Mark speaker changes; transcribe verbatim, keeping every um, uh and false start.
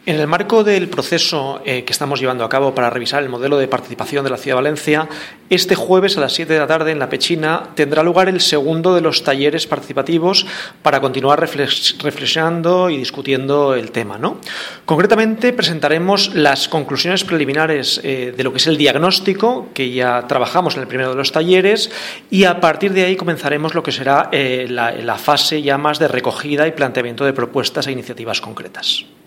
Speaker 1: En el marco del proceso eh, que estamos llevando a cabo para revisar el modelo de participación de la Ciudad de Valencia, este jueves a las siete de la tarde en La Pechina tendrá lugar el segundo de los talleres participativos para continuar reflex- reflexionando y discutiendo el tema, ¿no? Concretamente presentaremos las conclusiones preliminares eh, de lo que es el diagnóstico, que ya trabajamos en el primero de los talleres, y a partir de ahí comenzaremos lo que será eh, la, la fase ya más de recogida y planteamiento de propuestas e iniciativas concretas.